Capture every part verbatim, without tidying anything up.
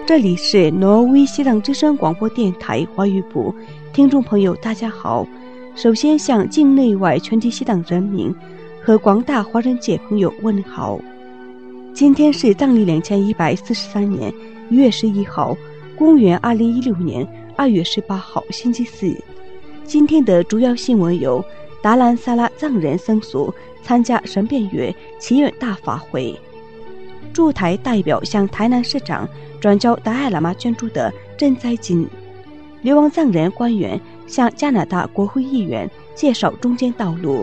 这里是挪威西藏之声广播电台华语部，听众朋友大家好。首先向境内外全体西藏人民和广大华人界朋友问好。今天是藏历两千一百四十三年一月十一号，公元二零一六年二月十八号，星期四。今天的主要新闻有：达兰萨拉藏人僧俗参加神变月祈愿大法会；驻台代表向台南市长转交达赖喇嘛捐助的赈灾金；流亡藏人官员向加拿大国会议员介绍中间道路。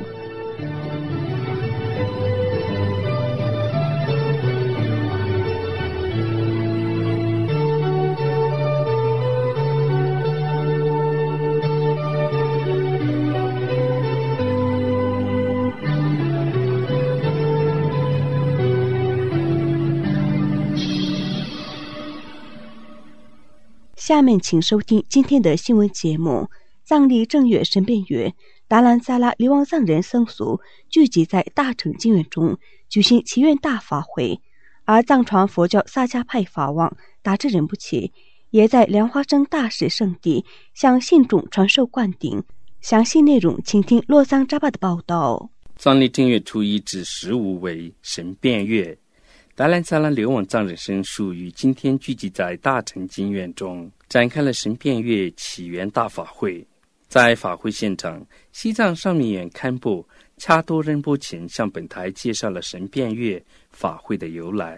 下面请收听今天的新闻节目。藏历正月神变月，达兰萨拉流亡藏人僧俗聚集在大乘经院中举行祈愿大法会，而藏传佛教萨迦派法王达智仁波切也在莲花生大士圣地向信众传授灌顶。详细内容请听洛桑扎巴的报道。 藏历正月初一至十五为神变月，达兰萨拉流亡藏人僧俗于今天聚集在大乘经院中，展开了神变月起源大法会。在法会现场，西藏上密院堪布恰多仁波切向本台介绍了神变月法会的由来。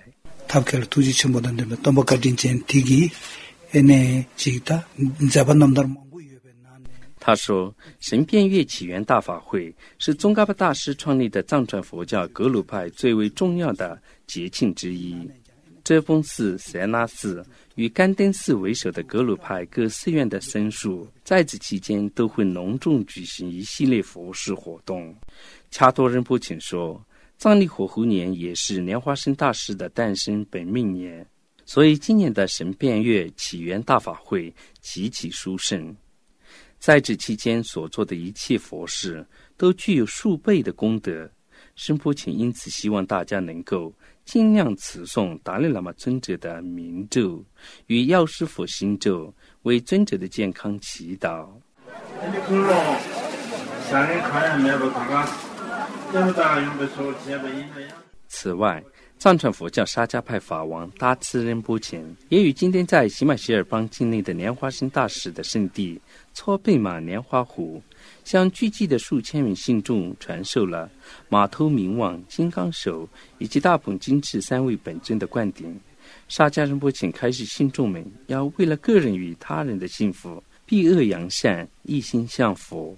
他说，神变月起源大法会是宗喀巴大师创立的藏传佛教格鲁派最为重要的节庆之一。遮风寺、塞纳寺与甘登寺为首的格鲁派各寺院的僧俗在此期间都会隆重举行一系列佛事活动。恰多仁波切说，藏历火狐年也是莲花生大师的诞生本命年，所以今年的神变月起源大法会极其殊胜。在这期间所做的一切佛事都具有数倍的功德，仁波切因此希望大家能够尽量持诵达赖喇嘛尊者的名咒与药师佛心咒，为尊者的健康祈祷。此外，藏传佛教沙迦派法王达慈仁波切也于今天在喜马歇尔邦境内的莲花生大士的圣地搓贝玛莲花湖，向聚集的数千名信众传授了马头明王、金刚手以及大捧金翅三位本尊的灌顶。沙迦仁波切开示信众们要为了个人与他人的幸福，避恶扬善，一心向佛。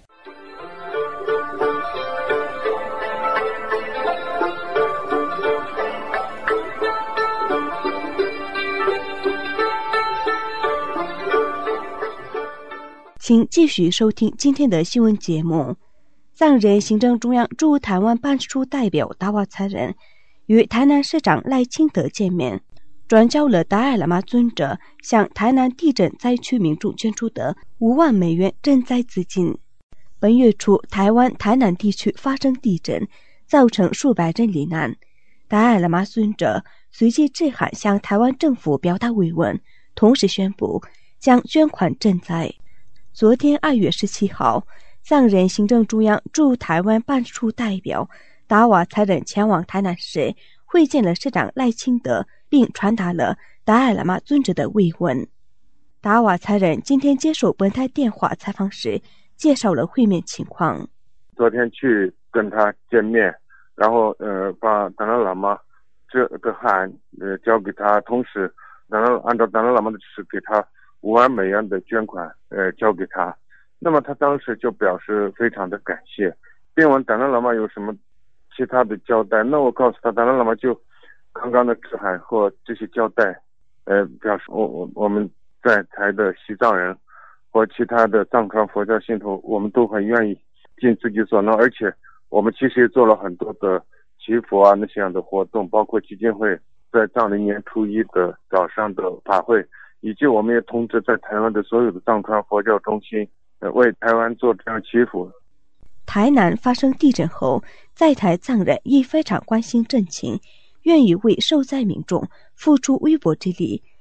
请继续收听今天的新闻节目。藏人行政中央驻台湾办事处代表达瓦才仁与台南市长赖清德见面，转交了达赖喇嘛尊者向台南地震灾区民众捐出的五万美元赈灾资金。本月初，台湾台南地区发生地震，造成数百人罹难。达赖喇嘛尊者随即致函向台湾政府表达慰问，同时宣布将捐款赈灾。昨天二月十七号，藏人行政中央驻台湾办事处代表达瓦才仁前往台南市会见了市长赖清德，并传达了达赖喇嘛尊者的慰问。达瓦才仁今天接受本台电话采访时介绍了会面情况。 昨天去跟他见面，然后呃把达赖喇嘛这个函呃交给他，同时达赖按照达赖喇嘛的指示给他五万美元的捐款呃交给他。那么他当时就表示非常的感谢，并问达赖喇嘛有什么其他的交代。那我告诉他，达赖喇嘛就刚刚的致函和这些交代呃表示我我我们在台的西藏人和其他的藏传佛教信徒，我们都很愿意尽自己所能，而且我们其实也做了很多的祈福啊那些样的活动，包括基金会在藏历年初一的早上的法会，以及我们也通知在台湾的所有的藏传佛教中心呃为台湾做这样祈福。 台南发生地震后，在台藏人亦非常关心震情，愿意为受灾民众付出微薄之力，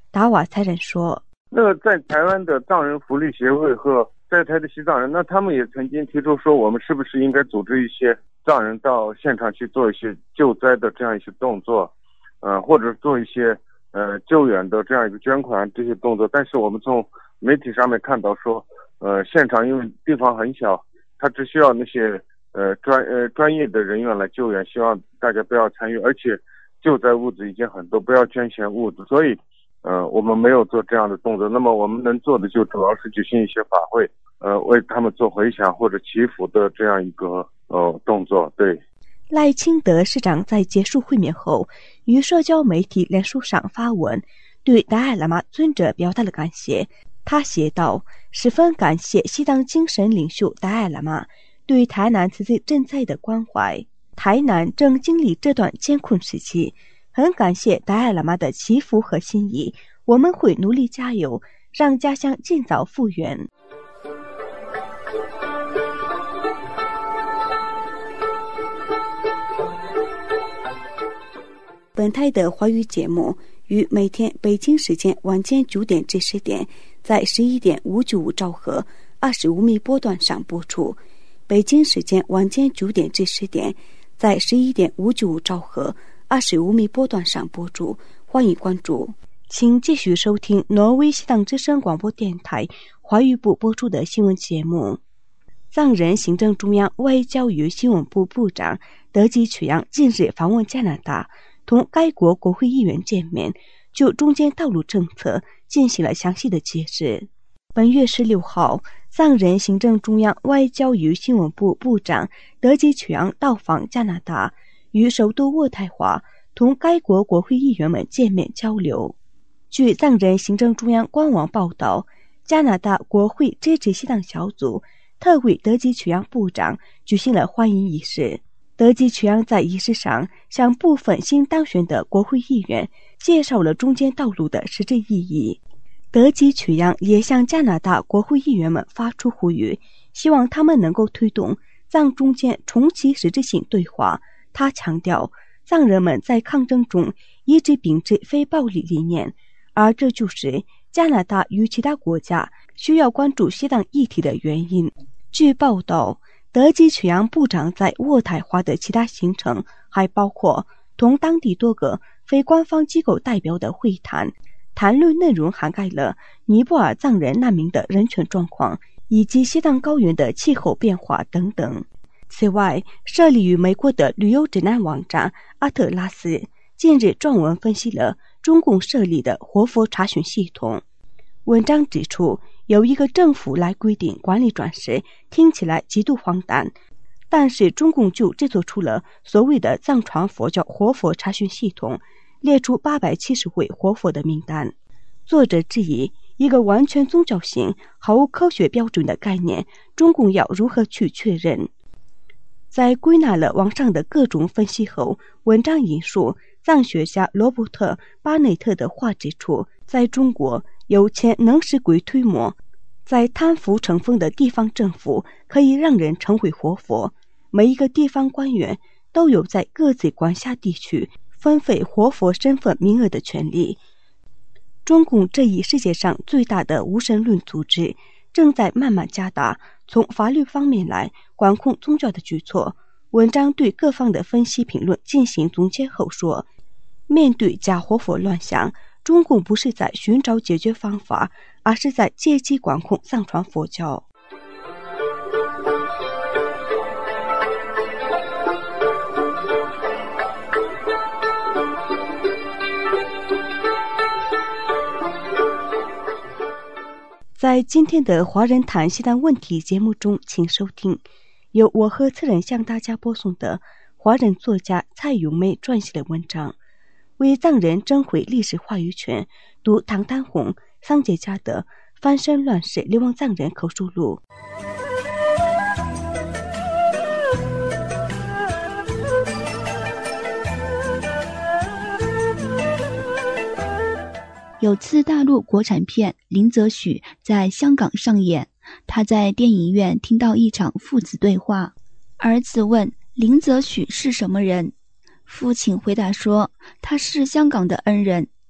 达瓦才人说：“ 那个在台湾的藏人福利协会和在台的西藏人，那他们也曾经提出说，我们是不是应该组织一些藏人到现场去做一些救灾的这样一些动作，呃，或者做一些呃救援的这样一个捐款这些动作。但是我们从媒体上面看到说，呃，现场因为地方很小，他只需要那些呃专呃专业的人员来救援，希望大家不要参与，而且救灾物资已经很多，不要捐献物资，所以。”呃，我们没有做这样的动作。那么我们能做的就主要是举行一些法会，呃，为他们做回响或者祈福的这样一个呃动作。对。 赖清德市长在结束会面后，于社交媒体脸书上发文，对达赖喇嘛尊者表达了感谢。他写道：“十分感谢西藏精神领袖达赖喇嘛对台南此次赈灾的关怀。台南正经历这段艰困时期。”很感谢达赖喇嘛的祈福和心意，我们会努力加油，让家乡尽早复原。本台的华语节目于每天北京时间晚间九点至十点，在十一点五九五兆赫二十五米波段上播出；北京时间晚间九点至十点，在十一点五九五兆赫。二十五米波段上播出，欢迎关注。请继续收听挪威西藏之声广播电台华语部播出的新闻节目。藏人行政中央外交与新闻部部长德吉曲扬近日访问加拿大，同该国国会议员见面，就中间道路政策进行了详细的解释。本月十六号，藏人行政中央外交与新闻部部长德吉曲扬到访加拿大，与首都渥太华同该国国会议员们见面交流。据藏人行政中央官网报道，加拿大国会支持西藏小组特为德吉曲扬部长举行了欢迎仪式。德吉曲扬在仪式上向部分新当选的国会议员介绍了中间道路的实质意义。德吉曲扬也向加拿大国会议员们发出呼吁，希望他们能够推动藏中间重启实质性对话。他强调，藏人们在抗争中一直秉持非暴力理念，而这就是加拿大与其他国家需要关注西藏议题的原因。据报道，德吉曲扬部长在渥太华的其他行程还包括同当地多个非官方机构代表的会谈，谈论内容涵盖了尼泊尔藏人难民的人权状况以及西藏高原的气候变化等等。此外，设立于美国的旅游指南网站阿特拉斯近日撰文分析了中共设立的活佛查询系统。文章指出，有一个政府来规定管理转世，听起来极度荒诞，但是中共就制作出了所谓的藏传佛教活佛查询系统，列出八百七十位活佛的名单。作者质疑，一个完全宗教性、毫无科学标准的概念，中共要如何去确认？在归纳了网上的各种分析后，文章引述藏学家罗伯特·巴内特的话指出，在中国，有钱能使鬼推磨，在贪腐成风的地方政府可以让人成为活佛，每一个地方官员都有在各自管辖地区分配活佛身份名额的权利。中共这一世界上最大的无神论组织正在慢慢加大从法律方面来管控宗教的举措。文章对各方的分析评论进行总结后说，面对假活佛乱象，中共不是在寻找解决方法，而是在借机管控藏传佛教。在今天的华人谈西藏问题节目中，请收听由我和次人向大家播送的华人作家蔡咏梅撰写的文章，为藏人争回历史话语权，读唐丹红、桑杰家的《翻身乱世流亡藏人口述录》。 有次大陆国产片《林则许》在香港上演，他在电影院听到一场父子对话。儿子问林则许是什么人，父亲回答说他是香港的恩人。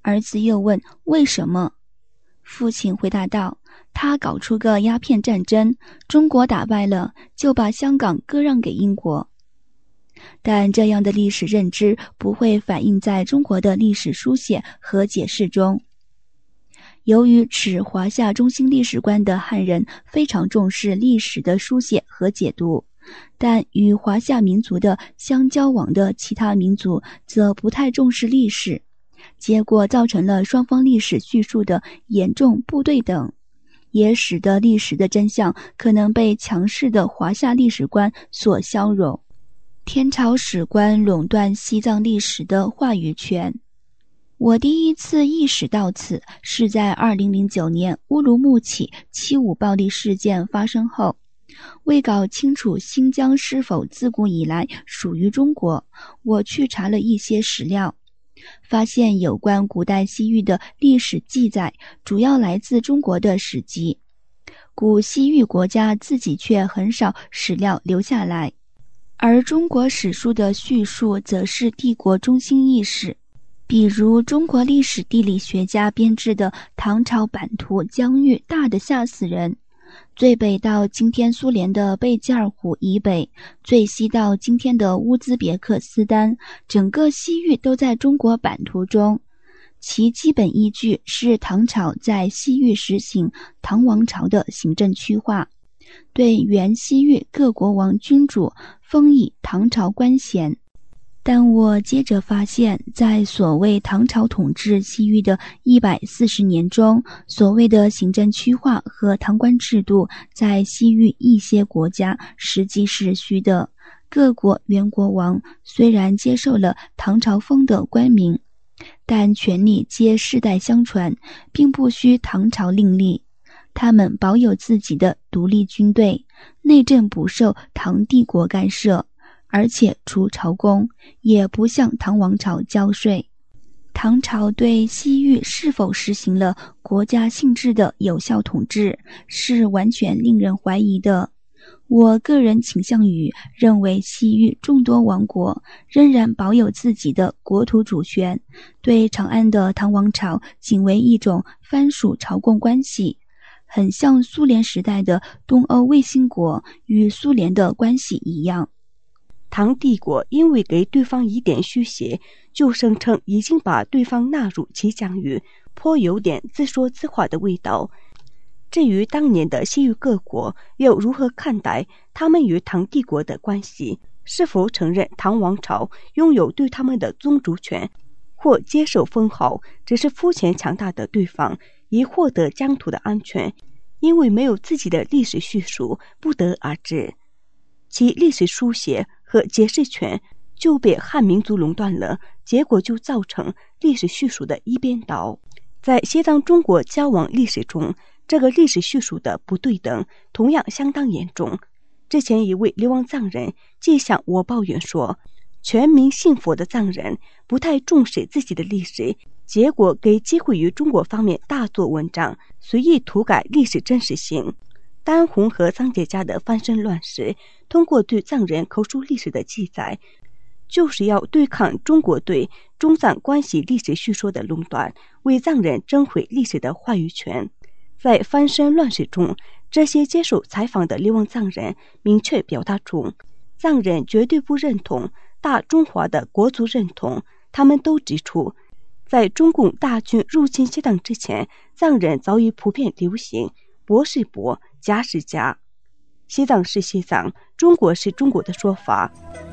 儿子又问为什么。父亲回答道，他搞出个鸦片战争，中国打败了，就把香港割让给英国。但这样的历史认知不会反映在中国的历史书写和解释中。由于持华夏中心历史观的汉人非常重视历史的书写和解读，但与华夏民族的相交往的其他民族则不太重视历史，结果造成了双方历史叙述的严重不对等，也使得历史的真相可能被强势的华夏历史观所消融。天朝史官垄断西藏历史的话语权。我第一次意识到此是在二零零九年乌鲁木齐七五暴力事件发生后。为搞清楚新疆是否自古以来属于中国，我去查了一些史料，发现有关古代西域的历史记载主要来自中国的史籍，古西域国家自己却很少史料留下来，而中国史书的叙述则是帝国中心意识。比如中国历史地理学家编制的唐朝版图疆域大得吓死人，最北到今天苏联的贝加尔湖以北，最西到今天的乌兹别克斯坦，整个西域都在中国版图中。其基本依据是唐朝在西域实行唐王朝的行政区划，对原西域各国王君主封以唐朝官衔。但我接着发现，在所谓唐朝统治西域的一百四十年中，所谓的行政区划和唐官制度在西域一些国家实际是虚的。各国原国王虽然接受了唐朝封的官名，但权力皆世代相传，并不需唐朝另立。他们保有自己的独立军队，内政不受唐帝国干涉，而且除朝贡也不向唐王朝交税。唐朝对西域是否实行了国家性质的有效统治，是完全令人怀疑的。我个人倾向于认为西域众多王国仍然保有自己的国土主权，对长安的唐王朝仅为一种藩属朝贡关系，很像苏联时代的东欧卫星国与苏联的关系一样。 唐帝国因为给对方一点虚写，就声称已经把对方纳入其疆域，颇有点自说自话的味道。至于当年的西域各国又如何看待他们与唐帝国的关系，是否承认唐王朝拥有对他们的宗主权，或接受封号，只是肤浅强大的对方以获得疆土的安全，因为没有自己的历史叙述，不得而知。其历史书写和解释权就被汉民族垄断了，结果就造成历史叙述的一边倒。在西藏中国交往历史中，这个历史叙述的不对等同样相当严重。之前一位流亡藏人既向我抱怨说，全民信佛的藏人不太重视自己的历史，结果给机会于中国方面大做文章，随意涂改历史真实性。丹红和藏姐家的翻身乱世，通过对藏人口述历史的记载，就是要对抗中国对中藏关系历史叙说的垄断，为藏人争回历史的话语权。在翻身乱世中，这些接受采访的流亡藏人明确表达出，藏人绝对不认同大中华的国族认同。他们都指出，在中共大军入侵西藏之前，藏人早已普遍流行国是国，家是家，西藏是西藏，中国是中国的说法。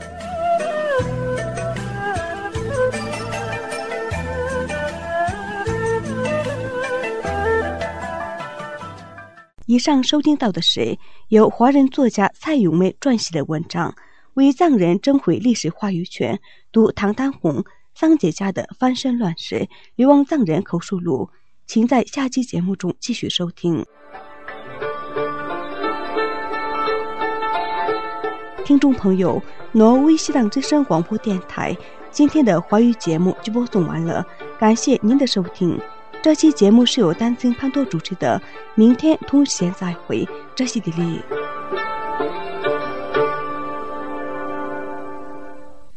以上收听到的是由华人作家蔡咏梅撰写的文章《为藏人争回历史话语权》，读唐丹红、桑杰家的翻身乱世流亡藏人口述录，请在下期节目中继续收听。听众朋友，挪威西藏之声广播电台今天的华语节目就播送完了，感谢您的收听。这期节目是由丹青潘多主持的，明天同时间再会，这是地利。